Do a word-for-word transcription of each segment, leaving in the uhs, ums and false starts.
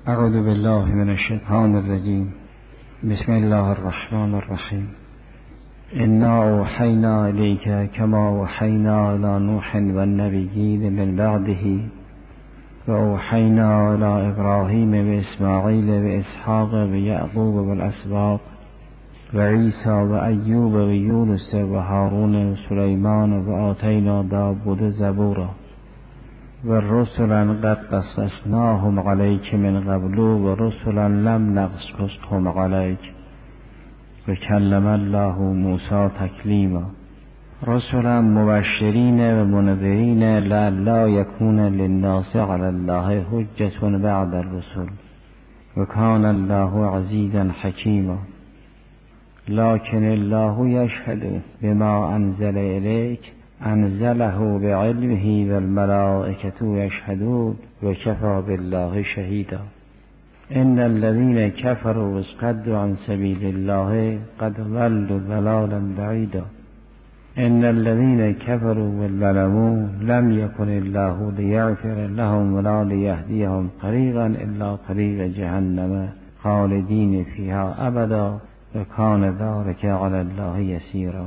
اعوذ بالله من الشیطان الرجیم. بسم الله الرحمن الرحیم. انا اوحینا الیک کما اوحینا الی نوح و النبیین من بعده و اوحینا الی ابراهیم و اسماعیل و اسحاق و یعقوب و الاسباط و عیسی و ایوب و یونس و هارون و سلیمان و آتینا داود زبورا و رسلا قد قصصناهم علیک من قبل و رسلا لم نقصصهم علیک و کلم الله موسی تکلیما رسلا مبشرین و منذرین لئلا یکون للناس علی الله حجة بعد الرسل و کان الله عزیزا حکیما لکن الله یشهد بما انزل الیک انزله بعلمه و الملائکة یشهدون و کفی بالله شهیدا ان الذين كفروا وصدوا عن سبيل الله قد ضلوا ضلالا بعيدا ان الذين كفروا وظلموا لم يكن الله ليغفر لهم ولا ليهديهم طريقا الا طريق جهنم خالدين فيها ابدا و کان ذلک علی الله یسیرا.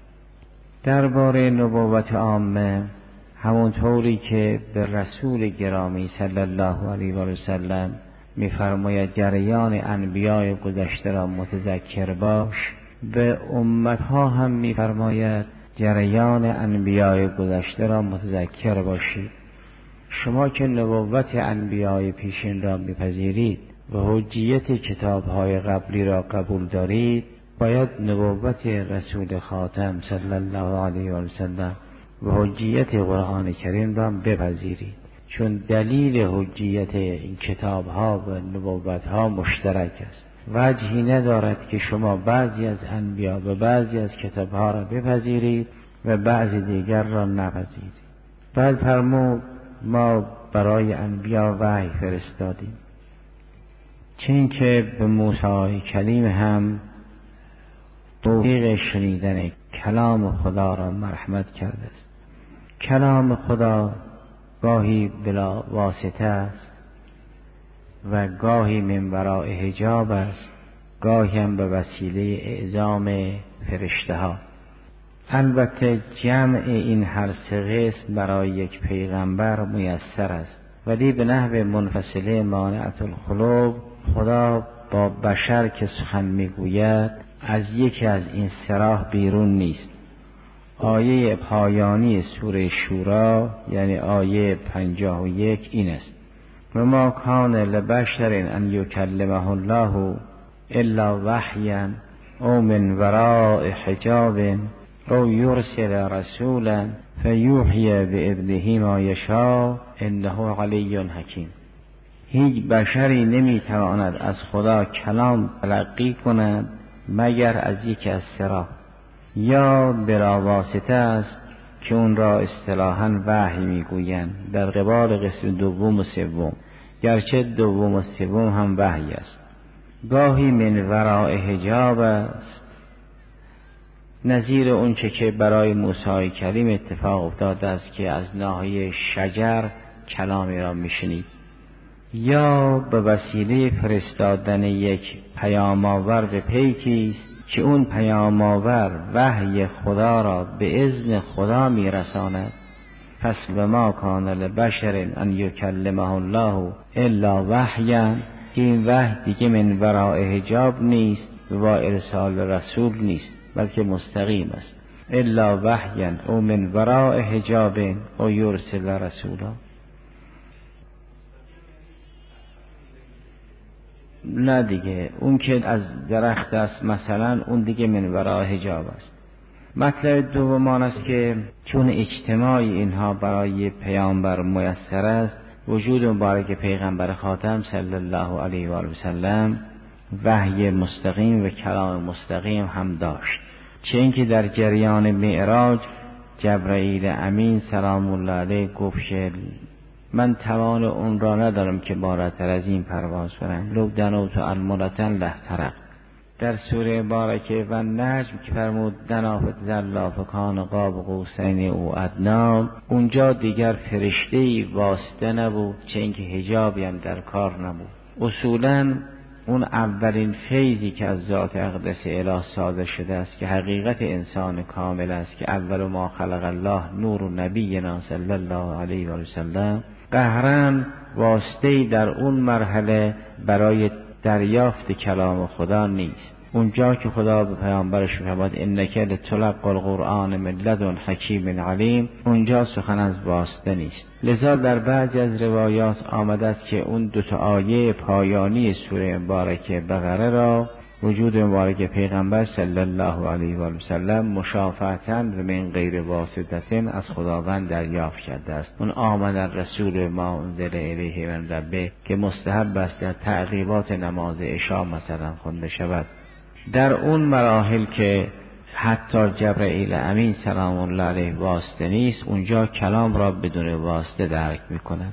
درباره نبوت عامه، همونطوری که به رسول گرامی صلی الله علیه و سلم می‌فرماید جریان انبیاء گذشته را متذکر باش، به امتها هم می‌فرماید جریان انبیاء گذشته را متذکر باشید. شما که نبوت انبیاء پیشین را می‌پذیرید و حجیت کتاب‌های قبلی را قبول دارید، باید نبوت رسول خاتم صلی الله علیه و سلم و حجیت قرآن کریم را بپذیرید، چون دلیل حجیت این کتاب‌ها و نبوت‌ها مشترک است. وجهی ندارد که شما بعضی از انبیا و بعضی از کتاب‌ها را بپذیرید و بعضی دیگر را نپذیرید. بعد فرمود ما برای انبیا وحی فرستادیم، چون که به موسی کلیم هم توفیق شنیدن کلام خدا را مرحمت کرده است. کلام خدا گاهی بلا واسطه است و گاهی من وراء حجاب است، گاهی هم به وسیله اعزام فرشته ها. البته جمع این هر سه قسم برای یک پیغمبر میسر است، ولی به نحو منفصله مانعت القلوب خدا با بشر که سخن میگوید از یکی از این سراح بیرون نیست. آیه پایانی سوره شورا یعنی آیه پنجاه و یک این است: و ما کان لبشر ان یکلمه الله الا وحیا او من وراء حجاب او یرسل رسولا فیوحی باذنه ما یشاء انه علی حکیم. هیچ بشری نمیتواند از خدا کلام تلقی کند مگر از یکی از سه، یا بلا واسطه است که اون را اصطلاحاً وحی میگویند در قبال قسم دوم و سوم، گرچه دوم و سوم هم وحی است. گاهی من وراء حجاب است، نظیر اون چه که برای موسی کلیم اتفاق افتاده است که از ناحیه شجر کلامی را میشنید، یا به وسیله فرستادن یک پیام آور به پیکی است که اون پیام آور وحی خدا را به اذن خدا میرساند. پس و ما کان لبشر ان یکلمه الله الا وحیا، که این وحی دیگه من وراء حجاب نیست و با ارسال رسول نیست، بلکه مستقیم است. الا وحیا او من وراء حجاب او یرسل رسولا. نه دیگه، اون که از درخت است مثلا، اون دیگه من وراء حجاب است. مطلب دوم آن است که چون اجتماعی اینها برای پیامبر میسر است، وجود مبارک پیغمبر خاتم صلی الله علیه و آله و سلم وحی مستقیم و کلام مستقیم هم داشت، چه اینکه در جریان معراج جبرائیل امین سلام الله علیه گفت که من توان اون را ندارم که بالاتر از این پرواز کنم، لو دنوت الملتن لهترق. در سوره بارکه و نجم که فرمود دنافت ذلا فکان قاب قوسین او ادنا، اونجا دیگر فرشته‌ای واسطه نبود، چه اینکه حجابی هم در کار نبود. اصولاً اون اولین فیضی که از ذات اقدس اله صادر شده است که حقیقت انسان کامل است که اول ما خلق الله نور نبینا صلی الله علیه و سلم، قهرن واسطه‌ای در اون مرحله برای دریافت کلام خدا نیست. اونجا که خدا به پیامبرش می‌فرماد انک لتلقی القرآن من لدن حکیم علیم، اونجا سخن از واسطه نیست. لذا در بعضی از روایات آمده است که اون دو تا آیه پایانی سوره مبارکه بقره را وجود مبارک پیغمبر صلی الله علیه و سلم مشافهةً و من غیر واسطه از خداوند دریافت کرده است. اون آمد الرسول ما انزل الیه من ربه که مستحب است در تعقیبات نماز عشا مثلا خوانده شود. در اون مراحل که حتی جبرئیل امین سلام الله علیه واسطه نیست، اونجا کلام را بدون واسطه درک میکند.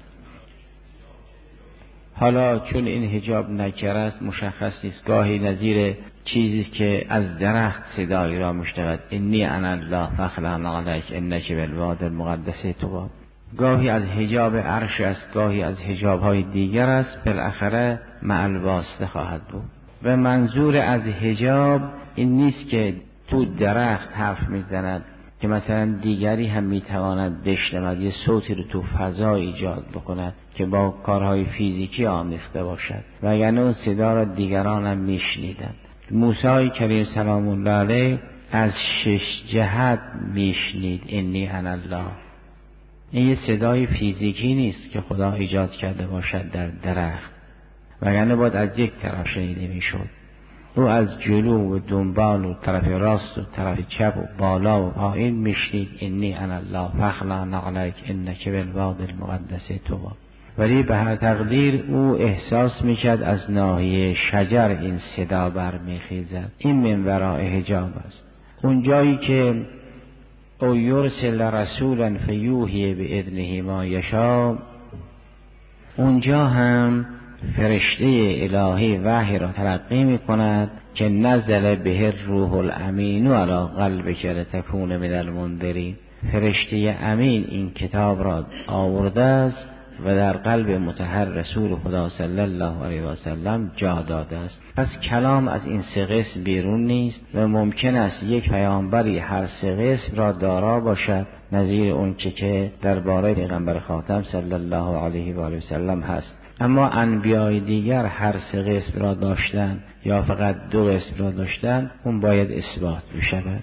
حالا چون این حجاب نکره است مشخص نیست، گاهی نظیر چیزی که از درخت صدایی را میشنود انی انا الله فخلع علیک انک بالوادی المقدس طوی، گاهی از حجاب عرش است، گاهی از حجاب های دیگر است، بالاخره مع الواسطه خواهد بود. و منظور از حجاب این نیست که تو درخت حرف میزند که مثلا دیگری هم میتواند بشنود، یه صوتی رو تو فضا ایجاد بکند که با کارهای فیزیکی آمیخته باشد و اگر اون صدا را دیگران هم میشنیدند. موسی کلیم سلام الله علیه از شش جهت میشنید انی انا الله. این یه صدای فیزیکی نیست که خدا ایجاد کرده باشد در درخت، وگرنه باید از یک طرف شنیده میشد. او از جلو و دنبال و طرف راست و طرف چپ و بالا و پایین میشنید انی انا الله فخلع علیک انک بالوادی المقدس طوی. ولی به هر تقدیر او احساس میکرد از ناحیه شجر این صدا برمیخیزد. این من وراء حجاب است. اون جایی که او یرسل رسولا فیوحی باذنه ما یشاء، اونجا هم فرشته الهی وحی را تلقی می کند که نزل به الروح الامین علی قلبک لتکون من المنذرین. فرشته امین این کتاب را آورده است و در قلب مطهر رسول خدا صلی الله علیه و سلم جا داده است. پس کلام از این سه قسم بیرون نیست و ممکن است یک پیامبری هر سه قسم را دارا باشد، نظیر اون که که درباره پیغمبر خاتم صلی الله علیه و آله و سلم هست. اما انبیای دیگر هر سه قسم را داشتن یا فقط دو قسم را داشتن، اون باید اثبات بشود.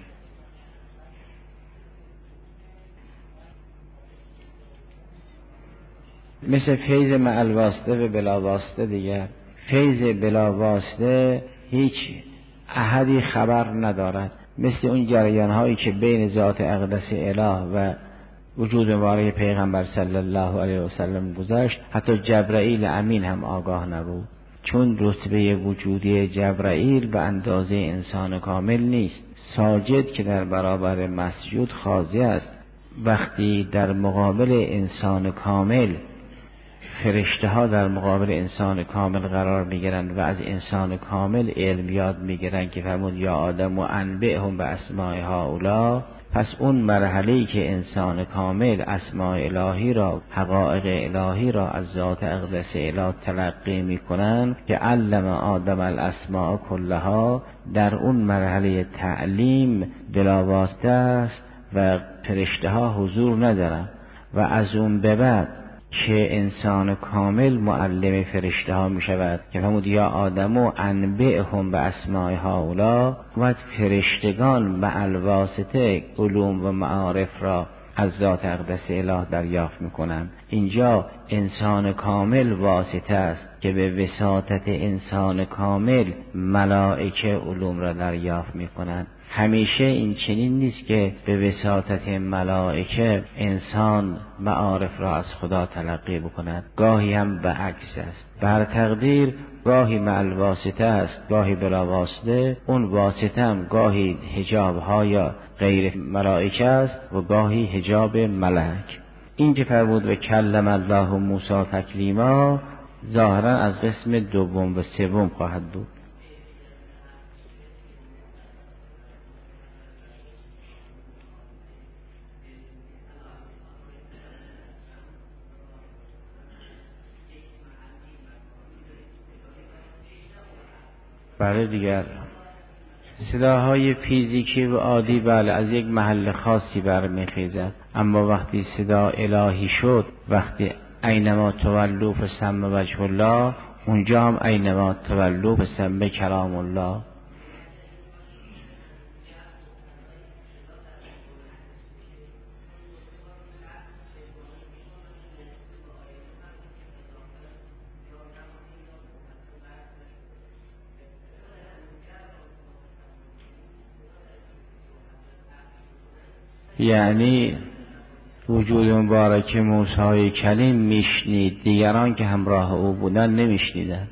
مثل فیض مع الواسطه و بلا واسطه دیگر. فیض بلا واسطه هیچ احدی خبر ندارد، مثل اون جریان هایی که بین ذات اقدس اله و وجود مبارک پیغمبر صلی الله علیه و سلم گذشت. حتی جبرئیل امین هم آگاه نبود، چون رتبه وجودی جبرئیل به اندازه انسان کامل نیست. ساجد که در برابر مسجود خاضع است، وقتی در مقابل انسان کامل فرشته ها در مقابل انسان کامل قرار میگیرند و از انسان کامل علم یاد میگیرند که فرمود یا آدم و انبئهم به اسماء هؤلاء، پس اون مرحله‌ای که انسان کامل اسماء الهی را، حقایق الهی را از ذات اقدس اله تلقی میکنند که علم آدم الاسماء کلها، در اون مرحله تعلیم بلا واسطه است و فرشته ها حضور ندارند و از اون به بعد که انسان کامل معلم فرشته ها می شود که فرمود یا آدمو انبئهم به اسماء هؤلاء، و فرشتگان به الواسطه علوم و معارف را از ذات اقدس اله دریافت می کنند. اینجا انسان کامل واسطه است که به وساطت انسان کامل ملائکه علوم را دریافت می کنند. همیشه این چنین نیست که به وساطت ملائکه انسان معارف را از خدا تلقی بکند، گاهی هم به عکس است. بر تقدیر گاهی مع الواسطه است، گاهی بلا واسطه. اون واسطه هم گاهی حجاب ها یا غیر ملائکه است و گاهی حجاب ملک. این که فرمود و کلم الله موسی تکلیما، ظاهرا از قسم دوم و سوم خواهد بود. بله دیگر صداهای فیزیکی و عادی بله از یک محل خاصی برمیخیزد، اما وقتی صدا الهی شد، وقتی اینما تولوا فثم وجه الله، اونجا هم اینما تولوا فثم کلام الله. یعنی وجود مبارک موسی کلیم میشنید، دیگران که همراه او بودن نمیشنیدن.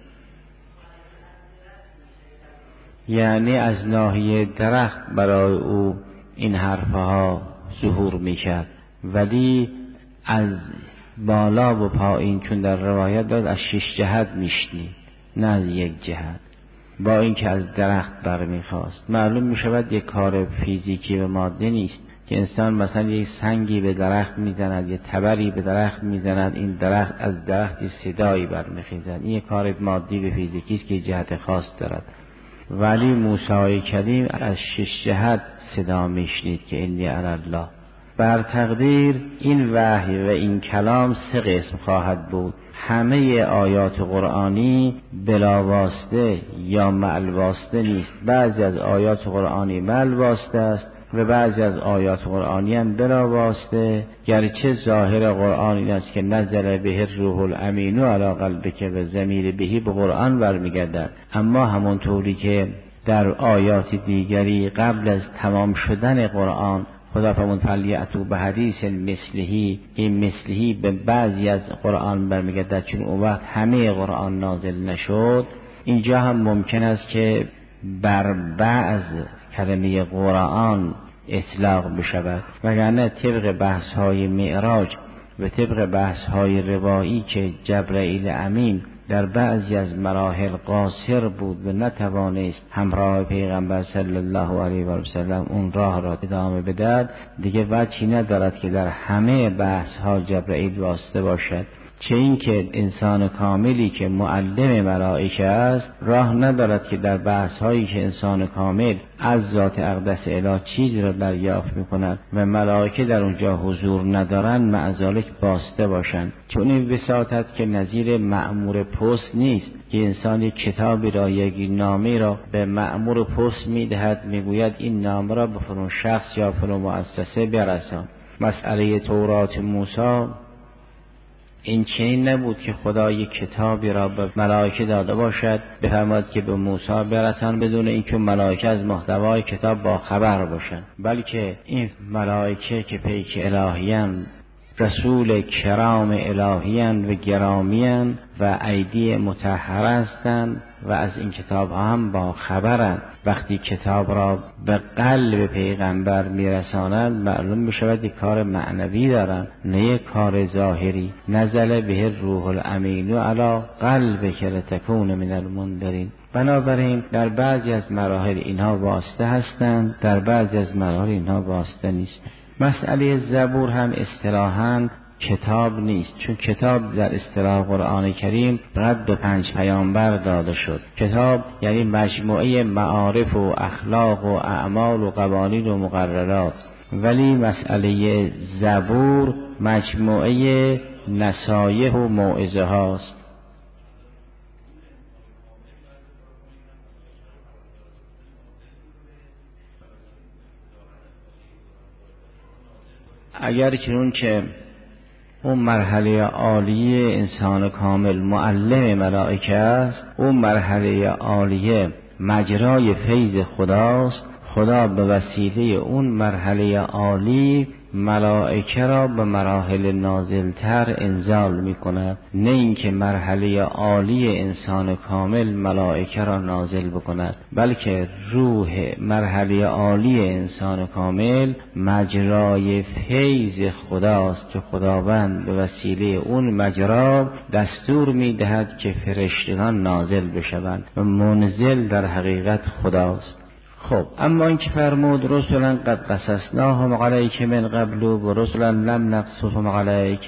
یعنی از ناحیه درخت برای او این حرفها ظهور میکرد، ولی از بالا و پایین، چون در روایت داد از شش جهت میشنید نه از یک جهت، با اینکه از درخت برمیخواست. معلوم میشود یک کار فیزیکی و مادی نیست که انسان مثلا یک سنگی به درخت میزند، یک تبری به درخت میزند، این درخت از درخت صدایی برمیخیزد. این یک کار مادی و فیزیکی است که جهت خاص دارد. ولی موسی کلیم از شش جهت صدا میشنید که انی انا الله. بر تقدیر این وحی و این کلام سه قسم خواهد بود. همه آیات قرآنی بلا واسطه یا مع واسطه نیست. بعضی از آیات قرآنی مع واسطه است و بعضی از آیات قرآنی هم بلا واسطه، گرچه ظاهر قرآن این است که نزل به روح الامین علی قلبک و ضمیر بهی به قرآن برمیگردد، اما همونطوری که در آیات دیگری قبل از تمام شدن قرآن خدا فرمود فلیأتوا بحدیث مثله، این مثله به بعضی از قرآن برمیگردد چون اون وقت همه قرآن نازل نشد. اینجا هم ممکن است که بر بعض کلمه قرآن اطلاق بشود، وگرنه طبق بحث های معراج و طبق بحث های روایی که جبرائیل امین در بعضی از مراحل قاصر بود و نتوانست همراه پیغمبر صلی الله علیه و سلم اون راه را ادامه بدهد، دیگه وجهی ندارد که در همه بحث ها جبرائیل واسطه باشد. چه این که انسان کاملی که معلم ملائکه است راه ندارد که در بحث هایی که انسان کامل از ذات اقدس اله چیزی را دریافت میکند و ملائکه در اونجا حضور ندارند معذالک واسطه باشند. چون این وساطت که نظیر مأمور پست نیست که انسان کتابی را یک نامه را به مأمور پست میدهد، میگوید این نامه را به فلان شخص یا فلان مؤسسه برسان. مسئله تورات موسی این چنین نبود که خدا یک کتابی را به ملائکه داده باشد بفرماید که به موسی برسان بدون اینکه ملائکه از محتوای کتاب با خبر باشند، بلکه این ملائکه که پیک الهیان، رسول کرام الهیان و گرامیان و ایدی مطهر هستند و از این کتاب هم با خبرند. وقتی کتاب را به قلب پیغمبر میرسانند معلوم میشود یک کار معنوی دارند نه یک کار ظاهری. نزل به روح الامین علی قلبک لتکون من المنذرین. بنابراین در بعضی از مراحل اینها واسطه هستند، در بعضی از مراحل اینها واسطه نیست. مسئله زبور هم اصطلاحاً کتاب نیست، چون کتاب در اصطلاح قرآن کریم رد به پنج پیامبر داده شد. کتاب یعنی مجموعه معارف و اخلاق و اعمال و قوانین و مقررات، ولی مسئله زبور مجموعه نصایح و موعظه هاست. اگر چون که اون مرحله عالیه انسان کامل معلم ملائکه است، اون مرحله عالیه مجرای فیض خداست، خدا به وسیله اون مرحله عالی ملائکه را به مراحل نازلتر انزال می کند، نه اینکه مرحله عالی انسان کامل ملائکه را نازل بکند، بلکه روح مرحله عالی انسان کامل مجرای فیض خداست که خداوند به وسیله اون مجرا دستور می دهد که فرشتگان نازل بشوند و منزل در حقیقت خداست. خب اما اینکه فرمود رسولا قد قصصناهم علیک من قبل و رسولا لم نقصصهم علیک،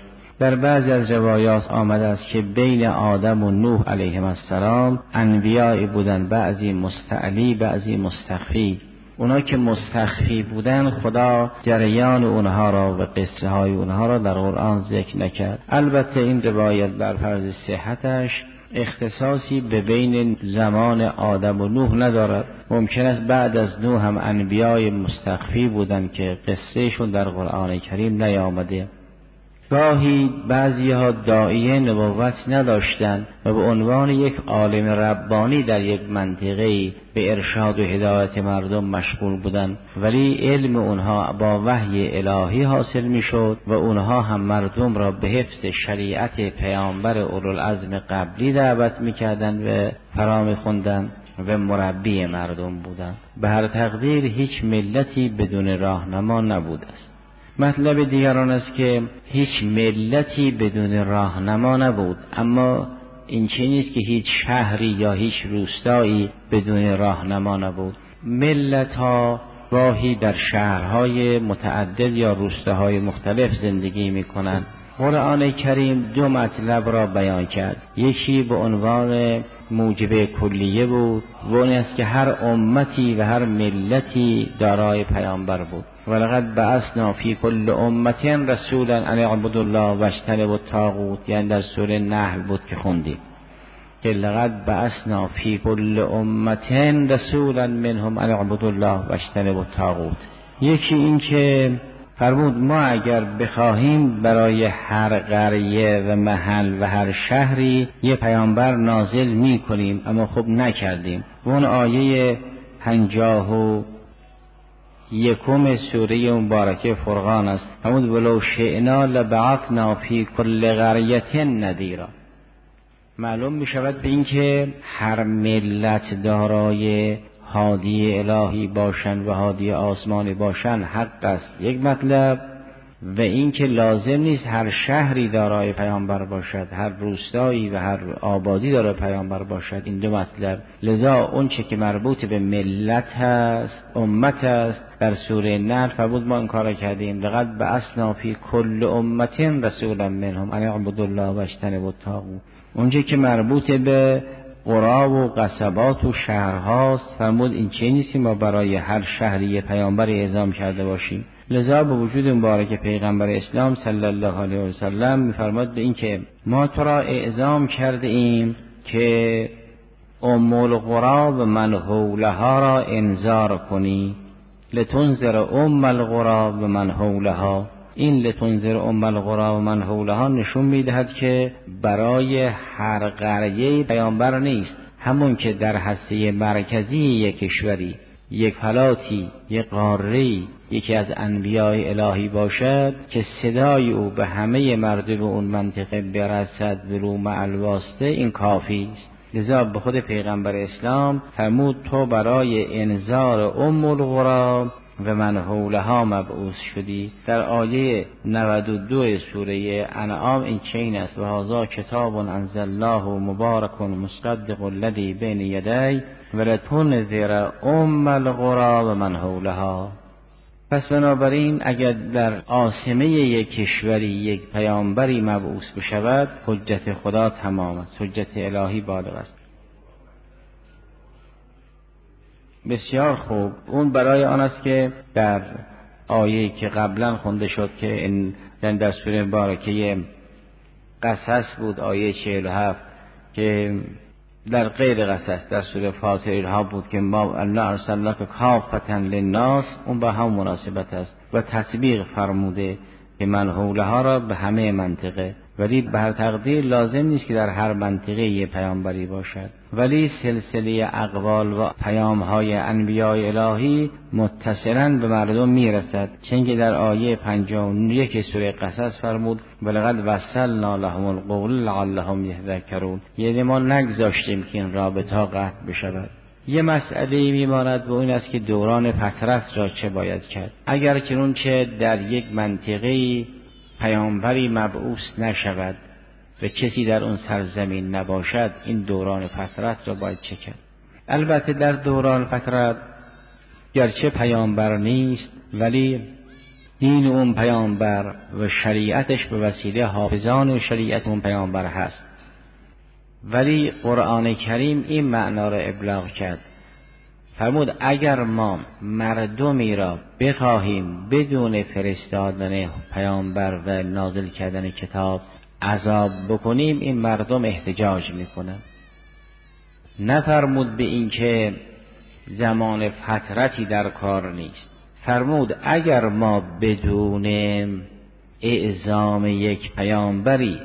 در بعضی از روایات آمده است که بین آدم و نوح علیهم السلام انبیاء بودن، بعضی مستعلی بعضی مستخفی. اونا که مستخفی بودن خدا جریان اونها را و قصه های اونها را در قرآن ذکر نکرد. البته این روایت بر فرض صحتش اختصاصی به بین زمان آدم و نوح ندارد. ممکن است بعد از نوح هم انبیای مستخفی بودند که قصهشون در قرآن کریم نیامده. گاهی بعضی ها داعیه نبوت نداشتند و به عنوان یک عالم ربانی در یک منطقه به ارشاد و هدایت مردم مشغول بودند، ولی علم اونها با وحی الهی حاصل می شد و اونها هم مردم را به حفظ شریعت پیامبر اولوالعزم قبلی دعوت می کردند و فرا می خوندند و مربی مردم بودند. به هر تقدیر هیچ ملتی بدون راهنما نبوده است. مطلب دیگران است که هیچ ملتی بدون راهنما نبود، اما این چه نیست که هیچ شهری یا هیچ روستایی بدون راهنما نبود. ملت ها گاهی در شهرهای متعدد یا روستاهای مختلف زندگی می کنند. قرآن کریم دو مطلب را بیان کرد. یکی به عنوان موجب کلیه بود و اون است که هر امتی و هر ملتی دارای پیامبر بود. ولقد بعثنا فی کل امت رسولا ان اعبدوا الله واجتنبوا الطاغوت، یعنی در سوره نحل بود که خوندیم که لقد بعثنا فی کل امت رسولا منهم ان اعبدوا الله واجتنبوا الطاغوت. یکی این که فرمود ما اگر بخواهیم برای هر قریه و محل و هر شهری یه پیامبر نازل می کنیم، اما خب نکردیم. و اون آیه پنجاه و یکم سوره مبارکه فرقان است. فرمود ولو شئنا لبعثنا فی کل قریة نذیرا. معلوم می شود به این که هر ملت دارای هادی الهی باشند و هادی آسمانی باشند حق است، یک مطلب. و این که لازم نیست هر شهری دارای پیامبر باشد، هر روستایی و هر آبادی دارای پیامبر باشد، این دو مطلب. لذا اون چه که مربوط به ملت هست، امت هست، در سوره نحل فرمود ما این کارا کردیم لقد بعثنا فی کل امت رسولا منهم ان اعبدوا الله واجتنبوا الطاغوت. اونجا که مربوط به قرا و قصبات و شهرهاست فرمود این چه نیستی ما برای هر شهری پیامبر اعزام کرده باشیم. لذا به وجود مبارک پیغمبر اسلام صلی الله علیه و سلم می‌فرماد به این که ما تو را اعزام کرده ایم که ام القری و من حولها را انذار کنی، لتنذر ام القری و من حولها. این لتنذر ام القری و من حولها نشون میدهد که برای هر قریه پیامبر نیست، همون که در هسته مرکزی یک کشوری، یک فلاتی، یک قاره‌ای یکی از انبیاء الهی باشد که صدای او به همه مردم اون منطقه برسد برو مع الواسطه، این کافی است. لذا به خود پیغمبر اسلام فرمود تو برای انذار ام القری و من حولها مبعوث شدی. در آیه نود و دو سوره انعام این چین است و هذا کتاب انزلناه مبارک مصدق الذی بین یدی ولتنذر ام القری و من حولها. پس بنابراین اگر در عاصمه یک کشوری یک پیامبری مبعوث بشود حجت خدا تمام است، حجت الهی بالغ است. بسیار خوب. اون برای آن است که در آیه‌ای که قبلا خونده شد که این در سوره مبارکه قصص بود، آیه چهل و هفت، که در غیر قصص در سوره فاطر ها بود که ما الله ارسلناک کافة للناس، اون با هم مناسبت است و تطبیق فرموده که من حولها را به همه منطقه. ولی به هر تقدیر لازم نیست که در هر منطقه یه پیامبری باشد، ولی سلسله اقوال و پیام‌های انبیاء الهی متصلاً به مردم میرسد. چون که در آیه پنجاه و یک سوره قصص فرمود ولقد وصلنا لهم القول لعلهم یذکرون، یعنی ما نگذاشتیم که این رابطه قطع بشود. یه مسئله میماند و این است که دوران فترت را چه باید کرد. اگر چنون چه در یک منطقه پیامبری مبعوث نشود و کسی در اون سرزمین نباشد، این دوران فترت را باید چه کرد. البته در دوران فترت گرچه پیامبر نیست ولی دین اون پیامبر و شریعتش به وسیله حافظان شریعت اون پیامبر هست. ولی قرآن کریم این معنا را ابلاغ کرد، فرمود اگر ما مردمی را بخواهیم بدون فرستادن پیامبر و نازل کردن کتاب عذاب بکنیم، این مردم احتجاج میکنن. نفرمود به این که زمان فترتی در کار نیست، فرمود اگر ما بدون اعزام یک پیامبری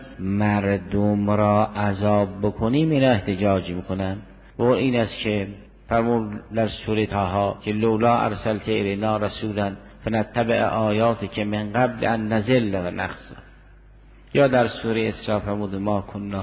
مردم را عذاب بکنیم، اینا احتجاج میکنن. و این است که فرمود در سوره طه که لولا ارسلت الینا رسولا فنتبع آیاتک من قبل ان نذل و نخزا. یا در سوره اسراء فرمود ما کنا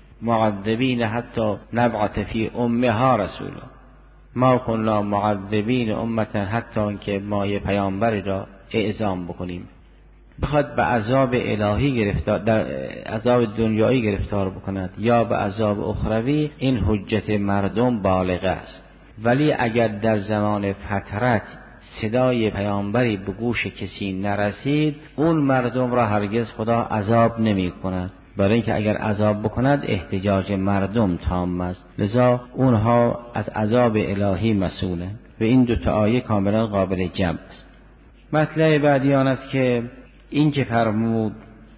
معذبین حتی نبعث فی امها رسولا، ما کنا معذبین امتا حتی که ما یه پیامبری را اعزام بکنیم. بخواد به عذاب الهی گرفتار، در عذاب دنیایی گرفتار بکند یا به عذاب اخروی، این حجت مردم بالغ است. ولی اگر در زمان فترت صدای پیامبری به گوش کسی نرسید، اون مردم را هرگز خدا عذاب نمی کند، برای اینکه اگر عذاب بکند احتجاج مردم تام است، لذا اونها از عذاب الهی مسئولند. و این دو تا آیه کاملا قابل جمع است. مطلب بعدی آن است که این که فرمود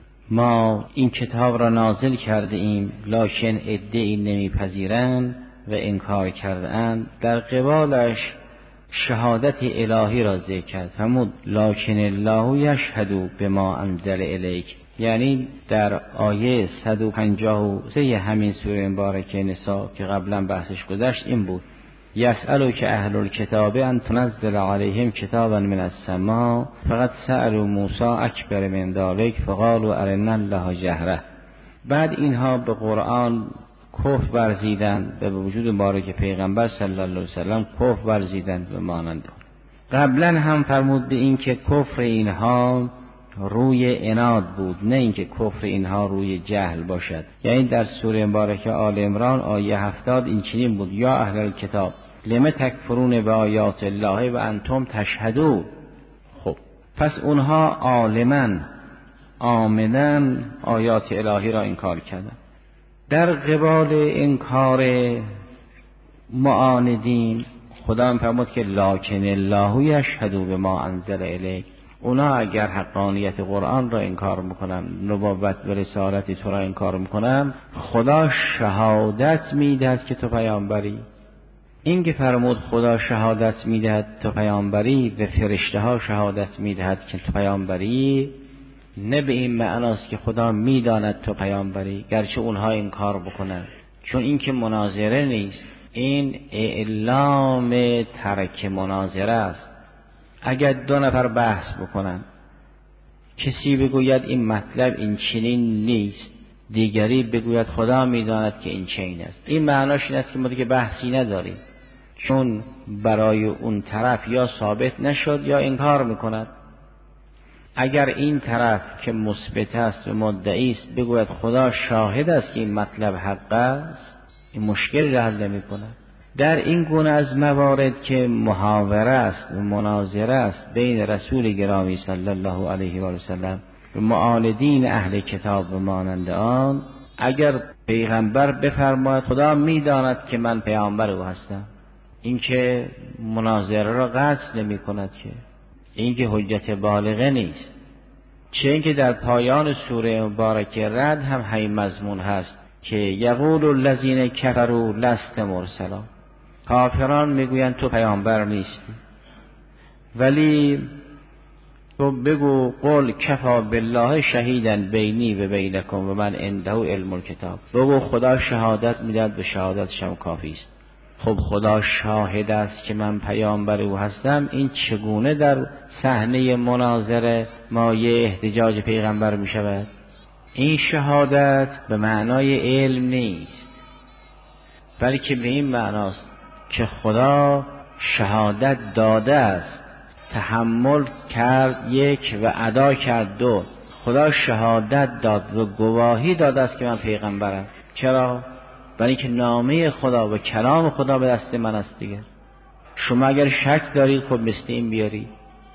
ما این کتاب را نازل کرده ایم لکن عده‌ای نمیپذیرند و انکار کردند، در قبالش شهادت الهی را ذکر کرد. فرمود لکن الله یشهد بما انزل الیک، یعنی در آیه صد و پنجاه و سه همین سوره مبارکه نساء که قبلا بحثش گذشت این بود یسألک اهل الکتاب ان تنزل علیهم کتابا من السماء فقد سألوا موسی اکبر من ذلک فقالوا ارنا الله جهره. بعد اینها به قرآن کفر ورزیدند، به وجود مبارک پیغمبر صلی الله علیه وسلم کفر ورزیدند و مانند. قبلا هم فرمود به این که کفر اینها روی عناد بود، نه اینکه کفر اینها روی جهل باشد. یعنی در سوره مبارکه آل عمران آیه هفتاد این چنین بود یا اهل الکتاب لم تکفرون بآیات الله و انتم تشهدون. خب پس اونها عالما عاملا آیات الهی را انکار کردند. در قبال انکار معاندین خدا هم فرمود که لکن الله یشهد بما انزل الیک. اونا اگر حقانیت قرآن را انکار میکنن، نبوت و رسالت تو را انکار میکنن، خدا شهادت میدهد که تو پیامبری. این که فرمود خدا شهادت میدهد تو پیامبری و فرشته ها شهادت میدهد که تو پیامبری، نه به این معناست که خدا میداند تو پیامبری گرچه اونها انکار بکنن، چون این که مناظره نیست، این اعلام ترک مناظره است. اگر دو نفر بحث بکنن، کسی بگوید این مطلب این چنین نیست، دیگری بگوید خدا میداند که این چنین است، این معناش این است که ما دیگه بحثی نداریم، چون برای اون طرف یا ثابت نشد یا انکار میکند. اگر این طرف که مثبت است و مدعی است بگوید خدا شاهد است که این مطلب حق است، این مشکل را حل نمی‌کند. در این گونه از موارد که محاوره است و مناظره است بین رسول گرامی صلی الله علیه و سلم و معاندین اهل کتاب و مانند آن، اگر پیغمبر بفرماید خدا میداند که من پیامبر او هستم، این که مناظره را قطع نمی کند، که این که حجت بالغه نیست. چه اینکه در پایان سوره مبارکه رد هم همین مضمون هست که یقول الذین کفروا لست مرسلا، کافران میگویند تو پیامبر نیستی. ولی تو بگو قل کفا بالله شهیدا بینی و بینکم و من عنده علم الکتاب، بگو خدا شهادت میدهد و شهادتش هم کافی است. خب خدا شاهد است که من پیامبر او هستم، این چگونه در صحنه مناظره مایه احتجاج پیغمبر می شود؟ این شهادت به معنای علم نیست، بلکه به این معناست که خدا شهادت داده است، تحمل کرد یک و ادا کرد دو. خدا شهادت داد و گواهی داده است که من پیغمبرم. چرا؟ برای اینکه نامه خدا و کلام خدا به دست من است دیگه. شما اگر شک دارید خب مثل این بیاری.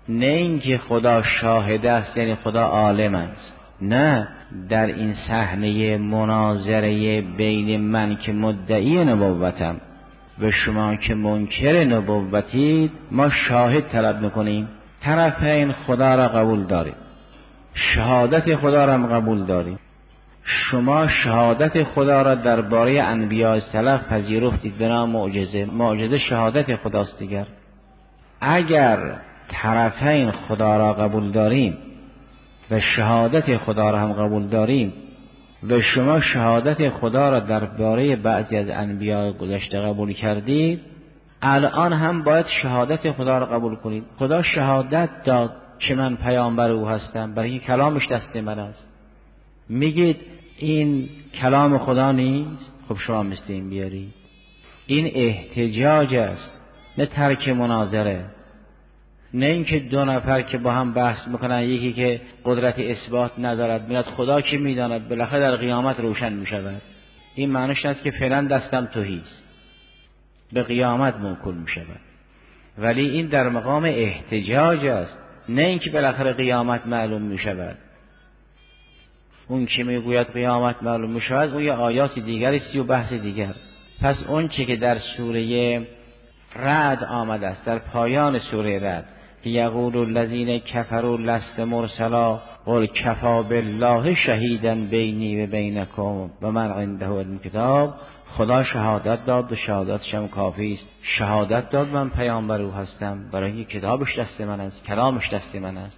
نه اینکه خدا شاهد است یعنی خدا عالم است، نه، در این صحنه مناظره بین من که مدعی نبوتم و شما که منکر نبوتید ما شاهد طلب میکنیم. طرفین خدا را قبول داریم، شهادت خدا را هم قبول داریم. شما شهادت خدا را درباره انبیاء سلف پذیرفتید به نام معجزه. معجزه شهادت خداست دیگر. اگر طرفین خدا را قبول داریم و شهادت خدا را هم قبول داریم و شما شهادت خدا را درباره بعضی از انبیاء گذشته قبول کردید، الان هم باید شهادت خدا را قبول کنید. خدا شهادت داد که من پیامبر او هستم، برای اینکه کلامش دست من است. میگید این کلام خدا نیست، خب شما مثل این بیاری. این احتجاج است، نه ترک مناظره، نه اینکه دو نفر که با هم بحث میکنن، یکی که قدرت اثبات ندارد میاد خدا که میداند بالاخره در قیامت روشن میشود. این معنیش است که فعلا دستم تهیست، به قیامت موکول میشود. ولی این در مقام احتجاج است، نه اینکه بالاخره قیامت معلوم میشود. اون که میگوید قیامت معلوم میشود اون یه آیات دیگری است و بحث دیگر. پس اون چه که در سوره رعد آمده است، در پایان سوره رعد، که یقول الذین کفروا لست مرسلا قل کفی بالله شهیدا بینی و بینکم و من عنده علم کتاب. خدا شهادت داد و شهادتش هم کافی است. شهادت داد من پیامبر او هستم، برای اینکه کتابش دست من است، کلامش دست من است.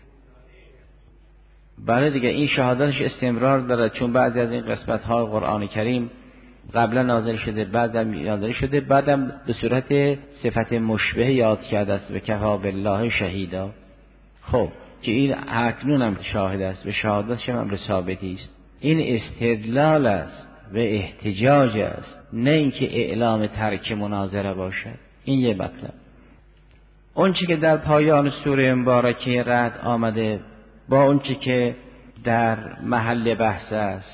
بله دیگه، این شهادتش استمرار داره، چون بعضی از این قسمت های قرآن کریم قبلا نازل شده، بعدم نازل شده، بعدم به صورت صفت مشبه یاد کرده است، به کفی بالله شهیدا. خب که این اکنون هم شاهد است و شهادتش هم امر ثابتی است. این استدلال است و احتجاج است، نه اینکه اعلام ترک مناظره باشد. این یه مطلب. اون چی که در پایان سوره مبارکه رعد آمده با اون چی که در محل بحث است،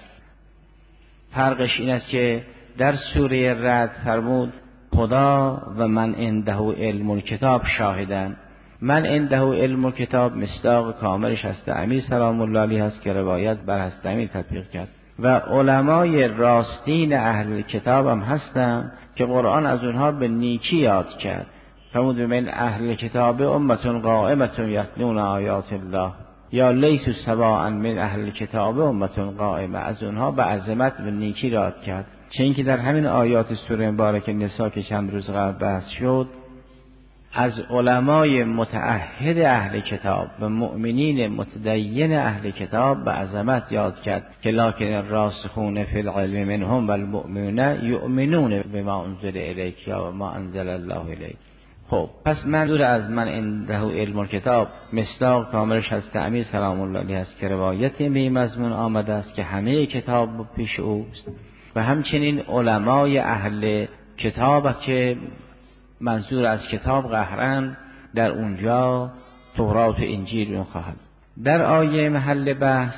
فرقش این است که در سوره رعد فرمود خدا و من عنده علم الکتاب شاهدن. من عنده علم الکتاب مصداق کاملش هست امیر سلام الله علیه هست که روایت بر هست امیر تطبیق کرد و علمای راستین اهل کتاب هم هستن که قرآن از اونها به نیکی یاد کرد. فرمود من اهل کتاب امتون قائمتون یتلون آیات الله یا لیسوا سواء من اهل کتاب امتون قائمه. از اونها به عظمت و نیکی یاد کرد. چون که در همین آیات سوره مبارکه نساء که چند روز قبل بحث شد، از علمای متعهد اهل کتاب و مؤمنین متدین اهل کتاب به عظمت یاد کرد که لکن الراسخون فی العلم منهم والمؤمنون یؤمنون بما انزل الیک یا ما انزل الله الیک. خب پس منظور از من عنده علم الکتاب مصداق کاملش هست امیر سلام الله علیه است که روایت به مضمون آمده است که همه کتاب پیش اوست و همچنین علمای اهل کتاب که منظور از کتاب قهرن در اونجا تورات و انجیل اون خواهد. در آیه محل بحث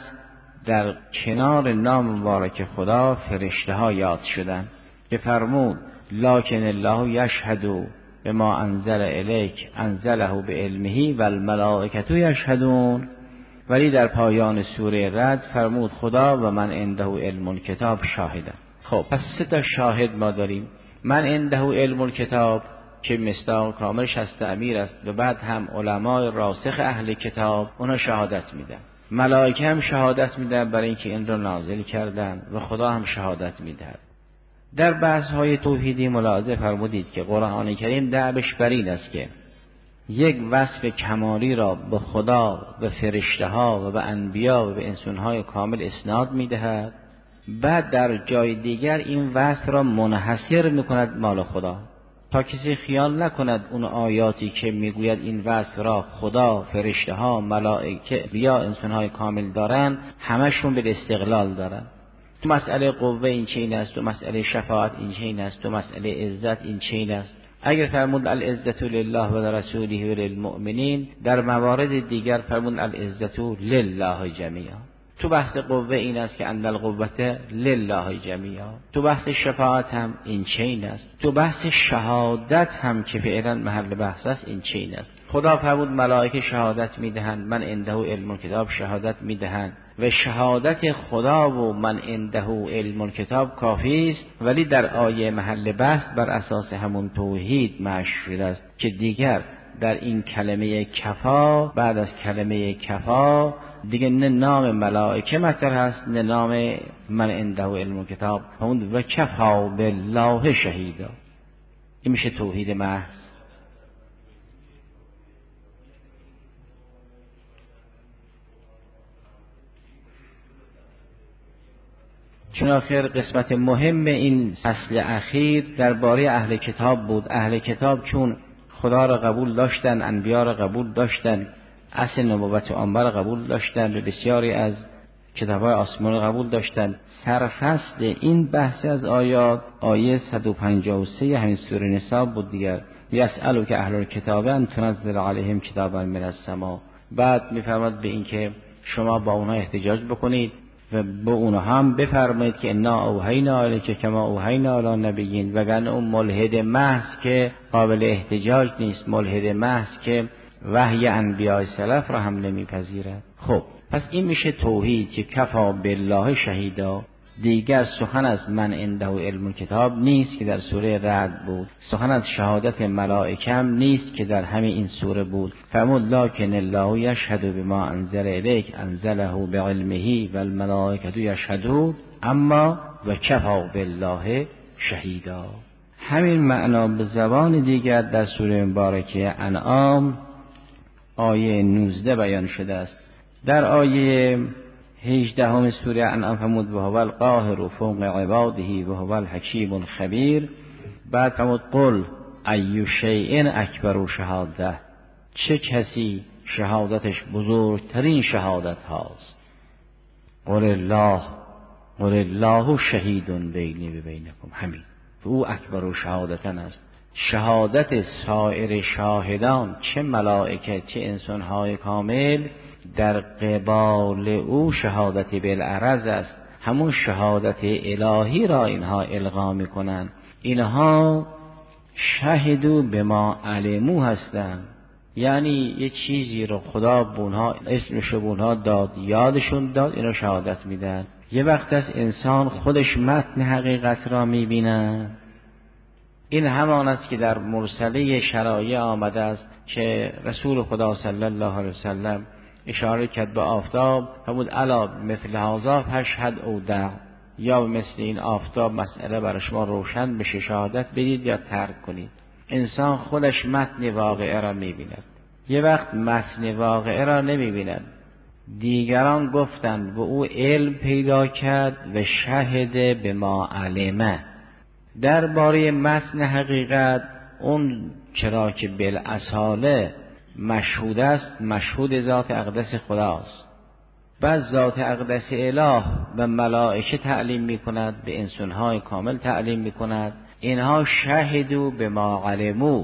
در کنار نام مبارک خدا فرشته ها یاد شدن که فرمود لکن الله یشهد بما انزل الیک انزله بعلمه والملائکه یشهدون. ولی در پایان سوره رعد فرمود خدا و من عنده علم الکتاب شاهدم. خب پس سه تا شاهد ما داریم. من عنده علم الکتاب که مصداق کاملش هست امیر است و بعد هم علمای راسخ اهل کتاب اونا شهادت میدن. ملائکه هم شهادت میدن برای اینکه این رو نازل کردن و خدا هم شهادت میده. در بحث های توحیدی ملاحظه فرمودید که قرآن کریم دعوش بر این است که یک وصف کمالی را به خدا و فرشته ها و به انبیا و به انسان های کامل اسناد میدهد، بعد در جای دیگر این وصف را منحصر میکند مال خدا، تا کسی خیال نکند اون آیاتی که میگوید این وصف را خدا، فرشته ها، ملائکه یا انسان های کامل دارن همشون به استقلال دارن. تو مسئله قوه این چین است، تو مسئله شفاعت این چین است، تو مسئله عزت این چین است. اگر فرمود العزت لله و لرسوله و للمؤمنین، در موارد دیگر فرمود العزت لله جمیعا. تو بحث قوه این است که ان القوة لله جمیعا. تو بحث شفاعت هم این چین است. تو بحث شهادت هم که فعلا محل بحث است این چین است. خدا فرمود ملائکه شهادت میدهند، من عنده علم الکتاب شهادت میدهند و شهادت خدا و من عنده علم الکتاب کافی است، ولی در آیه محل بحث بر اساس همون توحید مشروط است که دیگر در این کلمه کفا، بعد از کلمه کفا دیگه نه نام ملائکه مطرح هست نه نام من عنده علم الکتاب، همون و کفا بالله شهیدا. این میشه توحید محض. چون آخر قسمت مهم این فصل اخیر درباره اهل کتاب بود. اهل کتاب چون خدا را قبول داشتن، انبیا را قبول داشتن، اصل نبوت آنبا را قبول داشتن و بسیاری از کتاب‌های آسمان را قبول داشتن، سرفصل این بحث از آیات آیه صد و پنجاه و سه همین سوره نساء بود دیگر. یسألو که اهل الکتاب ان تنزل علیهم کتابا من السماء. بعد میفرماد به این که شما با اونها احتجاج بکنید و به اونها هم بفرمایید که انا اوحینا الیک کما اوحینا الی نبیین، وگرنه اون ملحد محض که قابل احتجاج نیست، ملحد محض که وحی انبیاء سلف را هم نمیپذیرد. خب پس این میشه توحید که کفا بالله شهیدا. دیگر سخن از من عنده علم کتاب نیست که در سوره رعد بود، سخن از شهادت ملائکه هم نیست که در همین این سوره بود. فرمود لکن الله یشهد بما انزل الیک انزله بعلمه والملائکه یشهدون اما و کفا بالله شهیدا. همین معنا به زبان دیگر در سوره مبارکه انعام آیه نوزده بیان شده است. در آیه هجدهم سوره انعام فرمود و هو القاهر فوق عباده و هو الحکیم الخبیر. بعد فرمود قل ای شیء اکبر شهاده، چه کسی شهادتش بزرگترین شهادت هاست. قل الله قل الله شهید بینی و بینکم، همین او اکبر شهادتن است. شهادت سایر شاهدان چه ملائکه چه انسان‌های کامل در قبال او شهادت بالعرض است، همون شهادت الهی را اینها القا میکنند. اینها شهدو به ما علمو هستند، یعنی یه چیزی رو خدا به اونها اسمش به اونها داد، یادشون داد، اینو شهادت میدن. یه وقت از انسان خودش متن حقیقت را میبینه. این همان است که در مرسله شرایع آمده است که رسول خدا صلی الله علیه وسلم اشاره کرد به آفتاب، فرمود الا مثل هذا فاشهد او دع، یا مثل این آفتاب مسئله برای شما روشن بشه شهادت بدید یا ترک کنید. انسان خودش متن واقعه را میبیند، یه وقت متن واقعه را نمیبیند. دیگران گفتند و او علم پیدا کرد و شهد به ما علمه. درباره متن حقیقت اون چرا که بالاصاله مشهود است، مشهود ذات اقدس خداست. بعد ذات اقدس اله به ملائکه تعلیم می کند، به انسانهای کامل تعلیم می کند. اینها شهدو به ما علمو،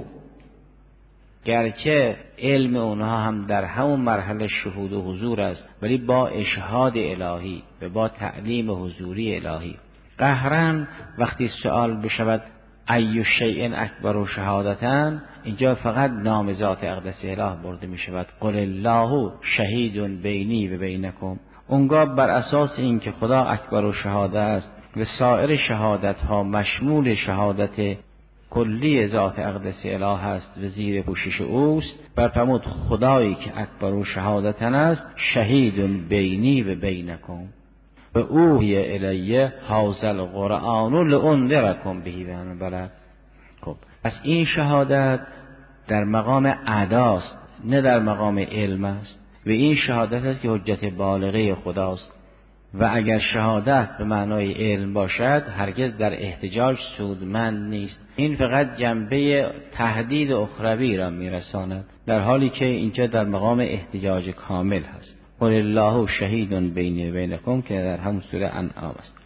گرچه علم اونها هم در همون مرحله شهود و حضور است، ولی با اشهاد الهی و با تعلیم حضوری الهی. قهرن وقتی سوال بشود ای شیء اکبر شهادتن، اینجا فقط نام ذات اقدس اله برده می شود. قل الله شهید بینی و بینکم. اونگاه بر اساس این که خدا اکبر شهاده است و سایر شهادت ها مشمول شهادت کلی ذات اقدس اله است و زیر پوشش اوست، برفرمود خدایی که اکبر شهادتن است شهید بینی و بینکم و اوحی الیه هذا القرآن لانذرکم به من بلد. خب پس این شهادت در مقام اداست نه در مقام علم است و این شهادت است که حجت بالغه خداست. و اگر شهادت به معنای علم باشد هرگز در احتجاج سودمند نیست. این فقط جنبه تهدید اخروی را میرساند، در حالی که اینجا در مقام احتجاج کامل هست. قل الله شهید بینی و بینکم که در همون سوره انعام است.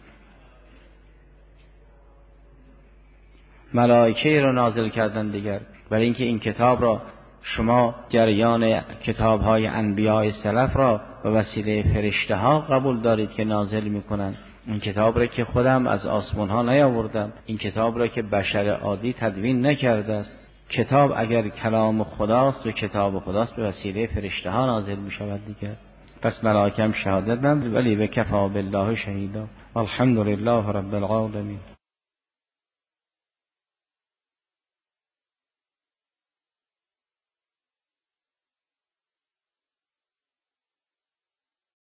ملائکه را نازل کردن دیگر، برای اینکه این کتاب را شما جریان کتاب‌های انبیاء سلف را به وسیله فرشته ها قبول دارید که نازل می‌کنند. این کتاب را که خودم از آسمان ها نیاوردم، این کتاب را که بشر عادی تدوین نکرده است، کتاب اگر کلام خداست و کتاب خداست به وسیله فرشته ها نازل می شود دیگر. پس ملائکه هم شهادت ندارند، ولی به کفا بالله شهیدا. الحمدلله رب العالمین.